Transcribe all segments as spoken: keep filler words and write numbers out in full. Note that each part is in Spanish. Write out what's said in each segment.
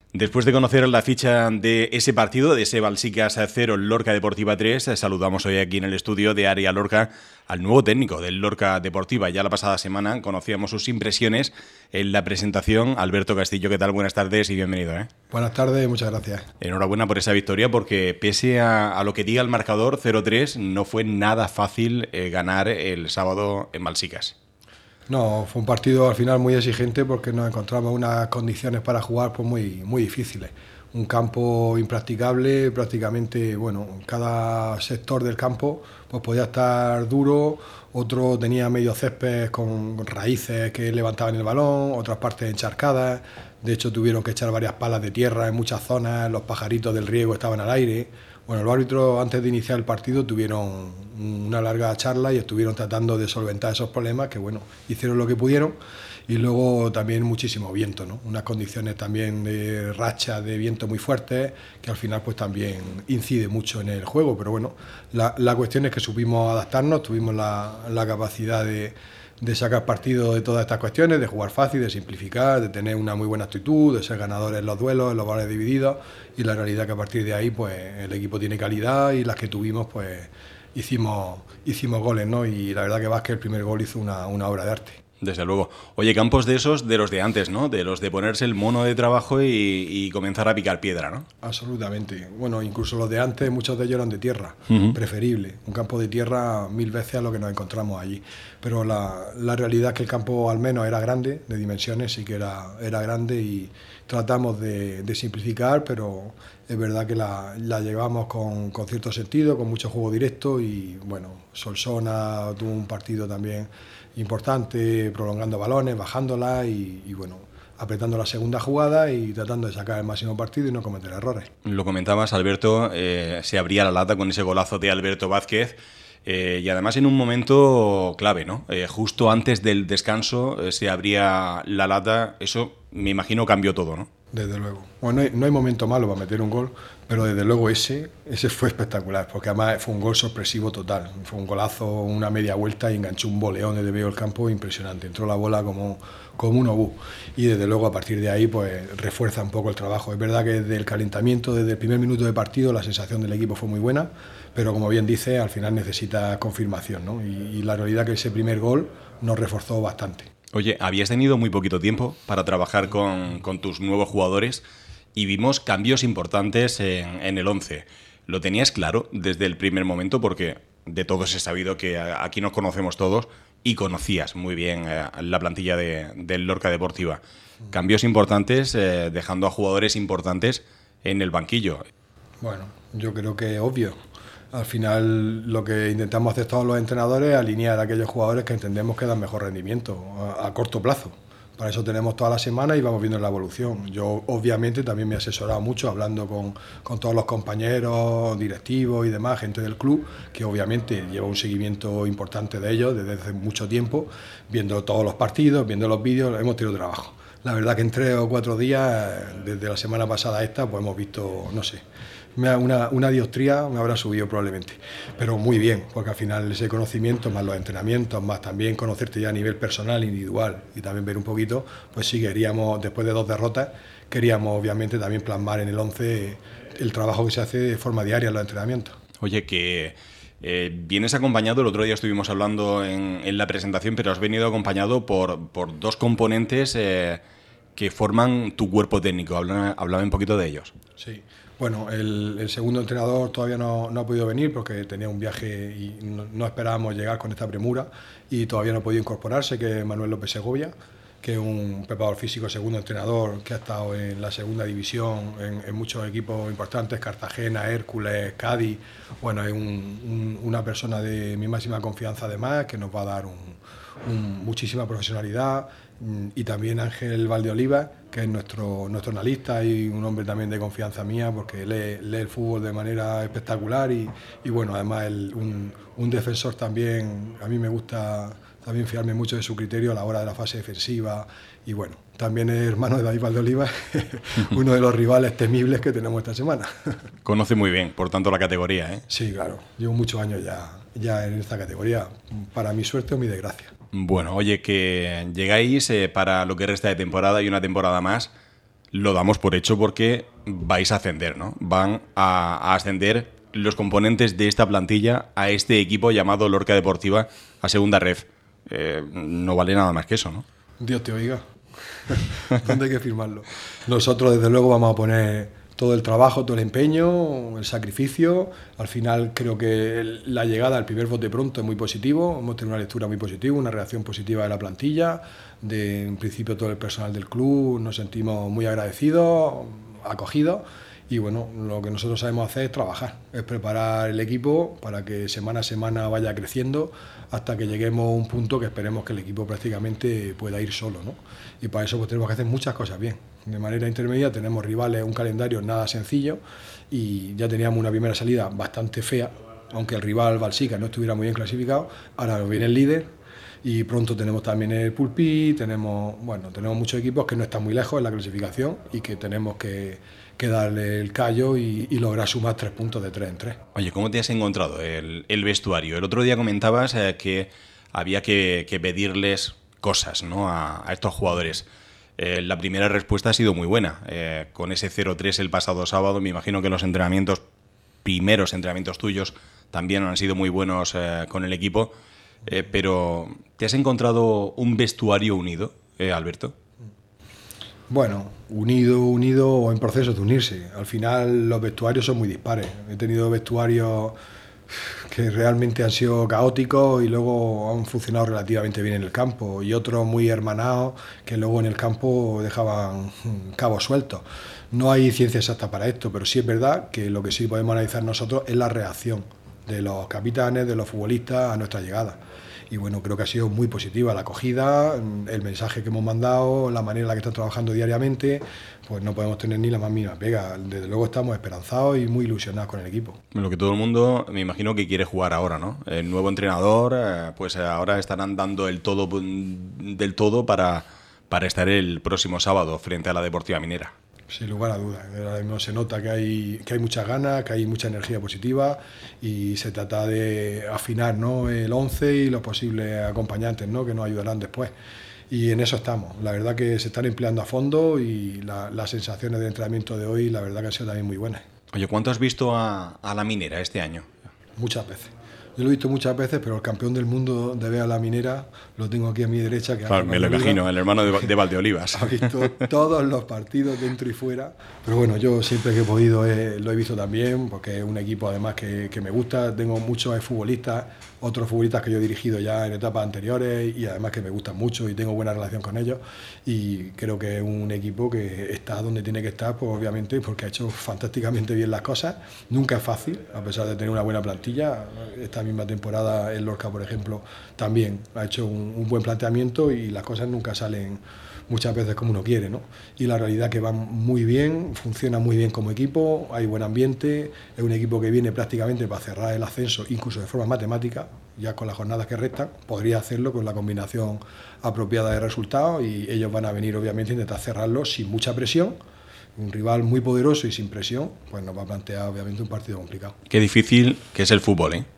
Después de conocer la ficha de ese partido, de ese Balsicas cero, Lorca Deportiva tres, saludamos hoy aquí en el estudio de Área Lorca al nuevo técnico del Lorca Deportiva. Ya la pasada semana conocíamos sus impresiones en la presentación. Alberto Castillo, ¿qué tal? Buenas tardes y bienvenido. ¿eh? Buenas tardes, muchas gracias. Enhorabuena por esa victoria, porque pese a, a lo que diga el marcador cero tres, no fue nada fácil eh, ganar el sábado en Balsicas. No, fue un partido al final muy exigente porque nos encontramos unas condiciones para jugar pues muy, muy difíciles. Un campo impracticable, prácticamente, bueno, cada sector del campo pues podía estar duro, otro tenía medio césped con raíces que levantaban el balón, otras partes encharcadas, de hecho tuvieron que echar varias palas de tierra en muchas zonas, los pajaritos del riego estaban al aire. Bueno, los árbitros antes de iniciar el partido tuvieron una larga charla y estuvieron tratando de solventar esos problemas que, bueno, hicieron lo que pudieron. Y luego también muchísimo viento, ¿no? Unas condiciones también de racha de viento muy fuertes que al final pues también incide mucho en el juego. Pero bueno, la, la cuestión es que supimos adaptarnos, tuvimos la, la capacidad de, de sacar partido de todas estas cuestiones, de jugar fácil, de simplificar, de tener una muy buena actitud, de ser ganadores en los duelos, en los valores divididos. Y la realidad que a partir de ahí pues el equipo tiene calidad y las que tuvimos pues hicimos, hicimos goles, ¿no? Y la verdad que Vázquez el primer gol hizo una, una obra de arte. Desde luego. Oye, campos de esos, de los de antes, ¿no? De los de ponerse el mono de trabajo y, y comenzar a picar piedra, ¿no? Absolutamente. Bueno, incluso los de antes, muchos de ellos eran de tierra, uh-huh. Preferible. Un campo de tierra mil veces a lo que nos encontramos allí. Pero la, la realidad es que el campo al menos era grande, de dimensiones, sí que era, era grande y tratamos de, de simplificar, pero es verdad que la, la llevamos con, con cierto sentido, con mucho juego directo y, bueno, Solsona tuvo un partido también importante, prolongando balones, bajándola y, y bueno, apretando la segunda jugada y tratando de sacar el máximo partido y no cometer errores. Lo comentabas, Alberto, eh, se abría la lata con ese golazo de Alberto Vázquez eh, y además en un momento clave, ¿no? Eh, justo antes del descanso eh, se abría la lata, eso me imagino cambió todo, ¿no? Desde luego. Bueno, no hay, no hay momento malo para meter un gol, pero desde luego ese, ese fue espectacular, porque además fue un gol sorpresivo total. Fue un golazo, una media vuelta y enganchó un boleón desde medio del campo impresionante. Entró la bola como, como un obús. Y desde luego a partir de ahí pues refuerza un poco el trabajo. Es verdad que desde el calentamiento, desde el primer minuto de partido, la sensación del equipo fue muy buena, pero como bien dice, al final necesita confirmación, ¿no? Y, y la realidad que ese primer gol nos reforzó bastante. Oye, habías tenido muy poquito tiempo para trabajar con, con tus nuevos jugadores y vimos cambios importantes en, en el once. ¿Lo tenías claro desde el primer momento? Porque de todos he sabido que aquí nos conocemos todos y conocías muy bien eh, la plantilla de, del Lorca Deportiva. Cambios importantes, eh, dejando a jugadores importantes en el banquillo. Bueno, yo creo que es obvio. Al final lo que intentamos hacer todos los entrenadores es alinear a aquellos jugadores que entendemos que dan mejor rendimiento a, a corto plazo. Para eso tenemos toda la semana y vamos viendo la evolución. Yo obviamente también me he asesorado mucho hablando con, con todos los compañeros, directivos y demás, gente del club, que obviamente lleva un seguimiento importante de ellos desde hace mucho tiempo, viendo todos los partidos, viendo los vídeos, hemos tenido trabajo. La verdad que en tres o cuatro días, desde la semana pasada a esta, pues hemos visto, no sé, Una, una dioptría me habrá subido probablemente, pero muy bien, porque al final ese conocimiento, más los entrenamientos, más también conocerte ya a nivel personal, individual y también ver un poquito, pues sí queríamos, después de dos derrotas, queríamos obviamente también plasmar en el once el trabajo que se hace de forma diaria en los entrenamientos. Oye, que eh, vienes acompañado, el otro día estuvimos hablando en, en la presentación, pero has venido acompañado por, por dos componentes eh, que forman tu cuerpo técnico. Habla, hablaba un poquito de ellos. Sí. Bueno, el, el segundo entrenador todavía no, no ha podido venir porque tenía un viaje y no, no esperábamos llegar con esta premura y todavía no ha podido incorporarse, que es Manuel López Segovia, que es un preparador físico, segundo entrenador, que ha estado en la segunda división en, en muchos equipos importantes, Cartagena, Hércules, Cádiz. Bueno, es un, un, una persona de mi máxima confianza además, que nos va a dar un, un, muchísima profesionalidad. Y también Ángel Valdeoliva, que es nuestro, nuestro analista y un hombre también de confianza mía, porque lee, lee el fútbol de manera espectacular y, y bueno, además el, un, un defensor también, a mí me gusta también fiarme mucho de su criterio a la hora de la fase defensiva y bueno, también es hermano de David Valdeoliva, uno de los rivales temibles que tenemos esta semana. Conoce muy bien, por tanto, la categoría, ¿eh? Sí, claro, llevo muchos años ya, ya en esta categoría, para mi suerte o mi desgracia. Bueno, oye, que llegáis eh, para lo que resta de temporada y una temporada más lo damos por hecho porque vais a ascender, ¿no? Van a, a ascender los componentes de esta plantilla a este equipo llamado Lorca Deportiva a segunda ref. Eh, no vale nada más que eso, ¿no? Dios te oiga. ¿Dónde hay que firmarlo? Nosotros, desde luego, vamos a poner todo el trabajo, todo el empeño, el sacrificio. Al final, creo que la llegada al primer bote pronto es muy positivo. Hemos tenido una lectura muy positiva, una reacción positiva de la plantilla, de, en principio, todo el personal del club. Nos sentimos muy agradecidos, acogidos. Y bueno, lo que nosotros sabemos hacer es trabajar, es preparar el equipo para que semana a semana vaya creciendo hasta que lleguemos a un punto que esperemos que el equipo prácticamente pueda ir solo, ¿no? Y para eso pues tenemos que hacer muchas cosas bien. De manera intermedia tenemos rivales, un calendario nada sencillo y ya teníamos una primera salida bastante fea, aunque el rival Balsica no estuviera muy bien clasificado, ahora viene el líder. Y pronto tenemos también el Pulpí, tenemos, bueno, tenemos muchos equipos que no están muy lejos en la clasificación y que tenemos que, que darle el callo y, y lograr sumar tres puntos de tres en tres. Oye, ¿cómo te has encontrado el, el vestuario? El otro día comentabas eh, que había que, que pedirles cosas, ¿no?, a, a estos jugadores. Eh, la primera respuesta ha sido muy buena. Eh, con ese cero tres el pasado sábado, me imagino que los entrenamientos, primeros entrenamientos tuyos, también han sido muy buenos eh, con el equipo. Eh, pero, ¿te has encontrado un vestuario unido, eh, Alberto? Bueno, unido, unido o en proceso de unirse. Al final los vestuarios son muy dispares. He tenido vestuarios que realmente han sido caóticos y luego han funcionado relativamente bien en el campo, y otros muy hermanados que luego en el campo dejaban cabos sueltos. No hay ciencia exacta para esto, pero sí es verdad que lo que sí podemos analizar nosotros es la reacción de los capitanes, de los futbolistas a nuestra llegada. Y bueno, creo que ha sido muy positiva la acogida, el mensaje que hemos mandado, la manera en la que están trabajando diariamente, pues no podemos tener ni la más mínima pega. Desde luego estamos esperanzados y muy ilusionados con el equipo. Lo que todo el mundo, me imagino que quiere jugar ahora, ¿no? El nuevo entrenador, pues ahora estarán dando el todo del todo para, para estar el próximo sábado frente a la Deportiva Minera. Sin lugar a dudas. Ahora mismo se nota que hay, que hay muchas ganas, que hay mucha energía positiva y se trata de afinar, ¿no?, el once y los posibles acompañantes, ¿no?, que nos ayudarán después. Y en eso estamos. La verdad que se están empleando a fondo y la, las sensaciones de entrenamiento de hoy, la verdad que han sido también muy buenas. Oye, ¿cuánto has visto a, a la Minera este año? Muchas veces. Yo lo he visto muchas veces, pero el campeón del mundo de Vea la Minera lo tengo aquí a mi derecha. Que claro, me lo imagino, el hermano de, de Valdeolivas. Ha visto todos los partidos dentro y fuera. Pero bueno, yo siempre que he podido eh, lo he visto también, porque es un equipo además que, que me gusta. Tengo muchos futbolistas, otros futbolistas que yo he dirigido ya en etapas anteriores y además que me gustan mucho y tengo buena relación con ellos. Y creo que es un equipo que está donde tiene que estar, pues obviamente, porque ha hecho fantásticamente bien las cosas. Nunca es fácil, a pesar de tener una buena plantilla. Esta misma temporada el Lorca, por ejemplo, también ha hecho un, un buen planteamiento y las cosas nunca salen muchas veces como uno quiere, ¿no? Y la realidad es que van muy bien, funciona muy bien como equipo, hay buen ambiente, es un equipo que viene prácticamente para cerrar el ascenso, incluso de forma matemática, ya con las jornadas que restan, podría hacerlo con la combinación apropiada de resultados y ellos van a venir obviamente a intentar cerrarlo sin mucha presión. Un rival muy poderoso y sin presión, pues nos va a plantear obviamente un partido complicado. Qué difícil que es el fútbol, ¿eh?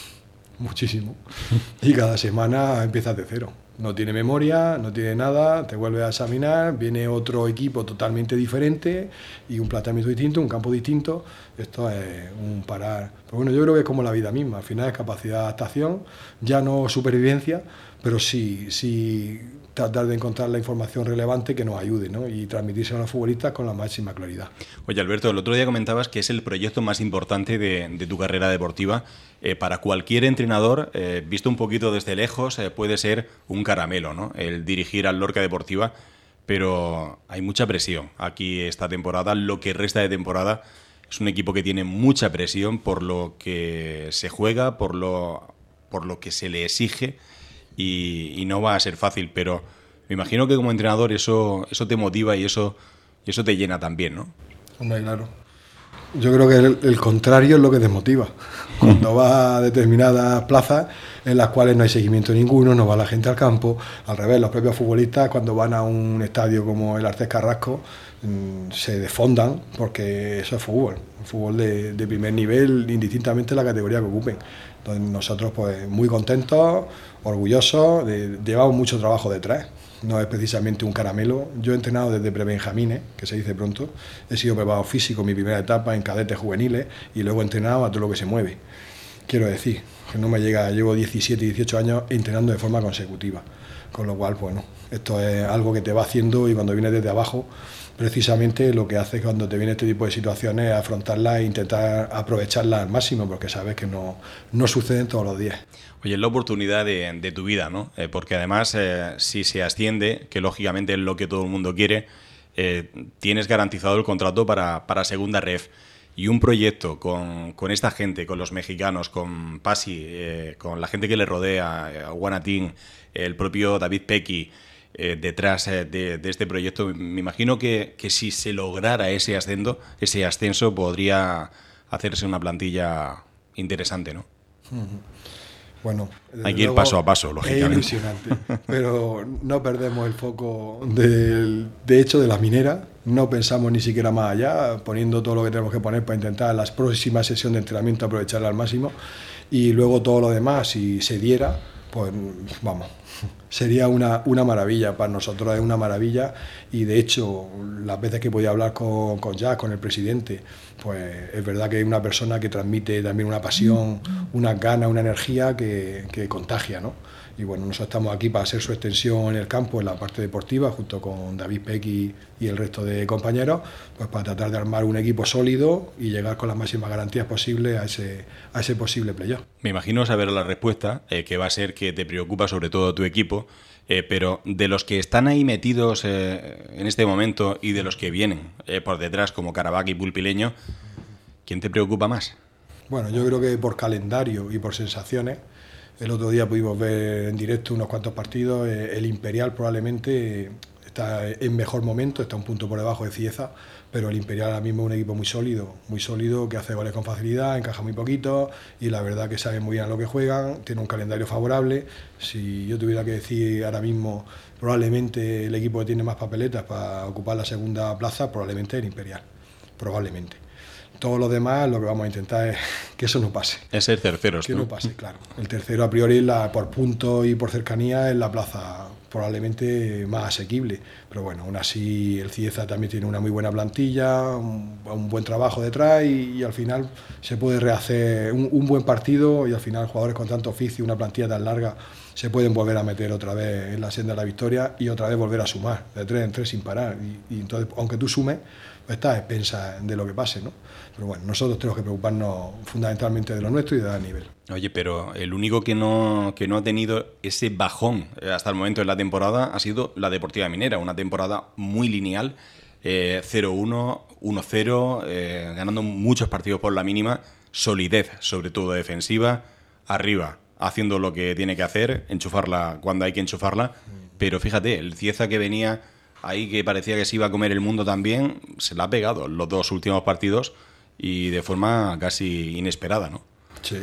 Muchísimo. Y cada semana empiezas de cero. No tiene memoria, no tiene nada, te vuelves a examinar, viene otro equipo totalmente diferente y un planteamiento distinto, un campo distinto. Esto es un parar. Pero bueno, yo creo que es como la vida misma. Al final es capacidad de adaptación, ya no supervivencia, pero sí, sí tratar de encontrar la información relevante que nos ayude, ¿no?, y transmitirse a los futbolistas con la máxima claridad. Oye, Alberto, el otro día comentabas que es el proyecto más importante de, de tu carrera deportiva. Eh, para cualquier entrenador, eh, visto un poquito desde lejos, eh, puede ser un caramelo, ¿no?, el dirigir al Lorca Deportiva, pero hay mucha presión aquí esta temporada. Lo que resta de temporada es un equipo que tiene mucha presión por lo que se juega, por lo, por lo que se le exige. Y, y no va a ser fácil, pero me imagino que como entrenador eso, eso te motiva y eso, y eso te llena también, ¿no? Hombre, claro. Yo creo que el, el contrario es lo que desmotiva. Cuando va a determinadas plazas en las cuales no hay seguimiento ninguno, no va la gente al campo, al revés, los propios futbolistas cuando van a un estadio como el Artés Carrasco mmm, se desfondan porque eso es fútbol, fútbol de, de primer nivel, indistintamente la categoría que ocupen. Entonces nosotros pues muy contentos, orgullosos, de, llevamos mucho trabajo detrás, no es precisamente un caramelo. Yo he entrenado desde prebenjamines, que se dice pronto, he sido preparador físico en mi primera etapa en cadetes juveniles y luego he entrenado a todo lo que se mueve. Quiero decir, que no me llega, llevo diecisiete, dieciocho años entrenando de forma consecutiva, con lo cual, bueno, esto es algo que te va haciendo y cuando vienes desde abajo, precisamente lo que hace cuando te viene este tipo de situaciones es afrontarlas e intentar aprovecharlas al máximo, porque sabes que no, no suceden todos los días. Oye, es la oportunidad de, de tu vida, ¿no? Eh, porque además, eh, si se asciende, que lógicamente es lo que todo el mundo quiere, eh, tienes garantizado el contrato para, para segunda ref. Y un proyecto con, con esta gente, con los mexicanos, con Pasi, eh, con la gente que le rodea, a Guanatín, el propio David Pequi, eh, detrás eh, de, de este proyecto, me imagino que, que si se lograra ese ascenso, ese ascenso podría hacerse una plantilla interesante, ¿no? Uh-huh. Bueno, hay que ir paso a paso, lógicamente. Es ilusionante, pero no perdemos el foco del, de hecho de la minera, no pensamos ni siquiera más allá, poniendo todo lo que tenemos que poner para intentar las próximas sesiones de entrenamiento aprovecharla al máximo y luego todo lo demás, si se diera, pues vamos, sería una, una maravilla, para nosotros es una maravilla y de hecho las veces que podía hablar con, con Jack, con el presidente, pues es verdad que es una persona que transmite también una pasión, una ganas, una energía que, que contagia, ¿no? Y bueno, nosotros estamos aquí para hacer su extensión en el campo, en la parte deportiva, junto con David Pequi y el resto de compañeros, pues para tratar de armar un equipo sólido y llegar con las máximas garantías posibles a ese, a ese posible playoff. Me imagino saber la respuesta, eh, que va a ser que te preocupa sobre todo tu equipo, eh, pero de los que están ahí metidos eh, en este momento y de los que vienen eh, por detrás, como Caravaca y Pulpileño, ¿quién te preocupa más? Bueno, yo creo que por calendario y por sensaciones. El otro día pudimos ver en directo unos cuantos partidos. El Imperial probablemente está en mejor momento, está un punto por debajo de Cieza, pero el Imperial ahora mismo es un equipo muy sólido, muy sólido, que hace goles con facilidad, encaja muy poquito y la verdad que saben muy bien a lo que juegan, tiene un calendario favorable. Si yo tuviera que decir ahora mismo, probablemente el equipo que tiene más papeletas para ocupar la segunda plaza, probablemente el Imperial, probablemente. Todos los demás lo que vamos a intentar es que eso no pase. Es ser terceros. Que ¿no? no pase, claro. El tercero a priori la, por punto y por cercanía es la plaza probablemente más asequible. Pero bueno, aún así el Cieza también tiene una muy buena plantilla, un, un buen trabajo detrás y, y al final se puede rehacer un, un buen partido y al final jugadores con tanto oficio, una plantilla tan larga, se pueden volver a meter otra vez en la senda de la victoria y otra vez volver a sumar, de tres en tres sin parar. Y, y entonces, aunque tú sumes, pues estás a expensas de lo que pase, ¿no? Pero bueno, nosotros tenemos que preocuparnos fundamentalmente de lo nuestro y de dar nivel. Oye, pero el único que no, que no ha tenido ese bajón hasta el momento en la temporada ha sido la Deportiva Minera, una temporada muy lineal, eh, cero uno, uno cero, eh, ganando muchos partidos por la mínima, solidez, sobre todo defensiva, arriba, haciendo lo que tiene que hacer, enchufarla cuando hay que enchufarla, pero fíjate, el Cieza que venía ahí, que parecía que se iba a comer el mundo también, se la ha pegado los dos últimos partidos y de forma casi inesperada, ¿no? Sí.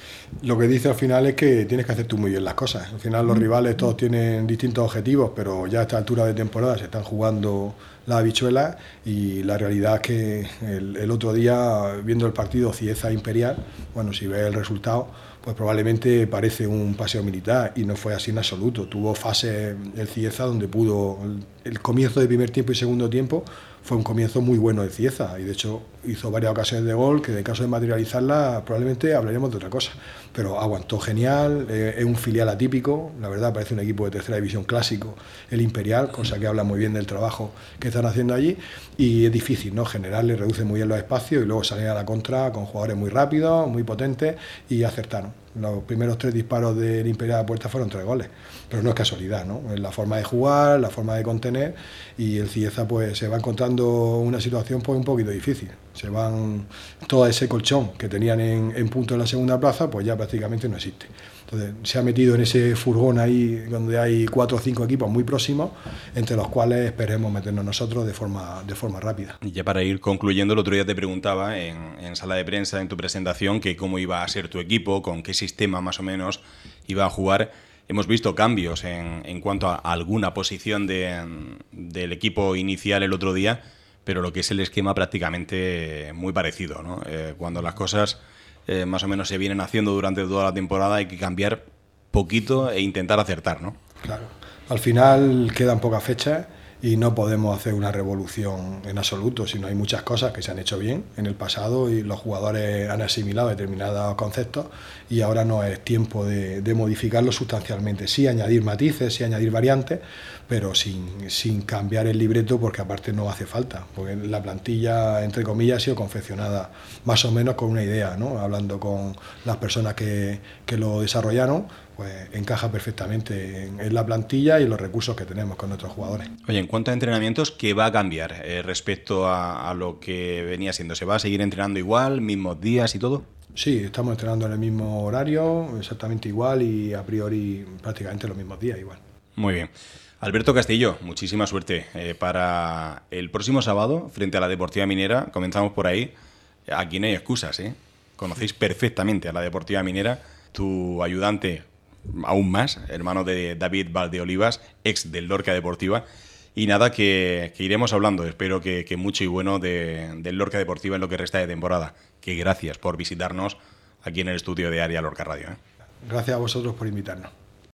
Lo que dice al final es que tienes que hacer tú muy bien las cosas. Al final los rivales todos tienen distintos objetivos, pero ya a esta altura de temporada se están jugando las habichuelas y la realidad es que el, el otro día, viendo el partido Cieza Imperial, bueno, si ves el resultado, pues probablemente parece un paseo militar y no fue así en absoluto. Tuvo fases el Cieza donde pudo, el, el comienzo de primer tiempo y segundo tiempo fue un comienzo muy bueno de Cieza y de hecho hizo varias ocasiones de gol que de caso de materializarla probablemente hablaríamos de otra cosa, pero aguantó genial, eh, es un filial atípico, la verdad parece un equipo de tercera división clásico, el Imperial, cosa que habla muy bien del trabajo que están haciendo allí y es difícil, ¿no? Generarle, reduce muy bien los espacios y luego salir a la contra con jugadores muy rápidos, muy potentes y acertaron. Los primeros tres disparos del Imperial a puerta fueron tres goles, pero no es casualidad, ¿no? Es la forma de jugar, la forma de contener y el Cieza pues se va encontrando una situación pues un poquito difícil. Se van, todo ese colchón que tenían en, en punto en la segunda plaza pues ya prácticamente no existe. Entonces se ha metido en ese furgón ahí donde hay cuatro o cinco equipos muy próximos, entre los cuales esperemos meternos nosotros de forma, de forma rápida. Y ya para ir concluyendo, el otro día te preguntaba en, en sala de prensa, en tu presentación, que cómo iba a ser tu equipo, con qué sistema más o menos iba a jugar. Hemos visto cambios en, en cuanto a alguna posición de, del equipo inicial el otro día, pero lo que es el esquema prácticamente muy parecido, ¿no? Eh, cuando las cosas eh, más o menos se vienen haciendo durante toda la temporada hay que cambiar poquito e intentar acertar, ¿no? Claro. Al final quedan pocas fechas y no podemos hacer una revolución en absoluto, sino hay muchas cosas que se han hecho bien en el pasado y los jugadores han asimilado determinados conceptos y ahora no es tiempo de, de modificarlos sustancialmente. Sí añadir matices, sí añadir variantes, pero sin, sin cambiar el libreto, porque aparte no hace falta, porque la plantilla, entre comillas, ha sido confeccionada más o menos con una idea, ¿no? Hablando con las personas que, que lo desarrollaron, pues encaja perfectamente en, en la plantilla y en los recursos que tenemos con nuestros jugadores. Oye, en cuanto a entrenamientos, ¿qué va a cambiar eh, respecto a, a lo que venía siendo? ¿Se va a seguir entrenando igual, mismos días y todo? Sí, estamos entrenando en el mismo horario, exactamente igual y a priori prácticamente los mismos días igual. Muy bien. Alberto Castillo, muchísima suerte eh, para el próximo sábado frente a la Deportiva Minera. Comenzamos por ahí. Aquí no hay excusas, ¿eh? Conocéis perfectamente a la Deportiva Minera. Tu ayudante, aún más, hermano de David Valdeolivas, ex del Lorca Deportiva. Y nada, que, que iremos hablando. Espero que, que mucho y bueno de, del Lorca Deportiva en lo que resta de temporada. Que gracias por visitarnos aquí en el estudio de Área Lorca Radio, ¿eh? Gracias a vosotros por invitarnos.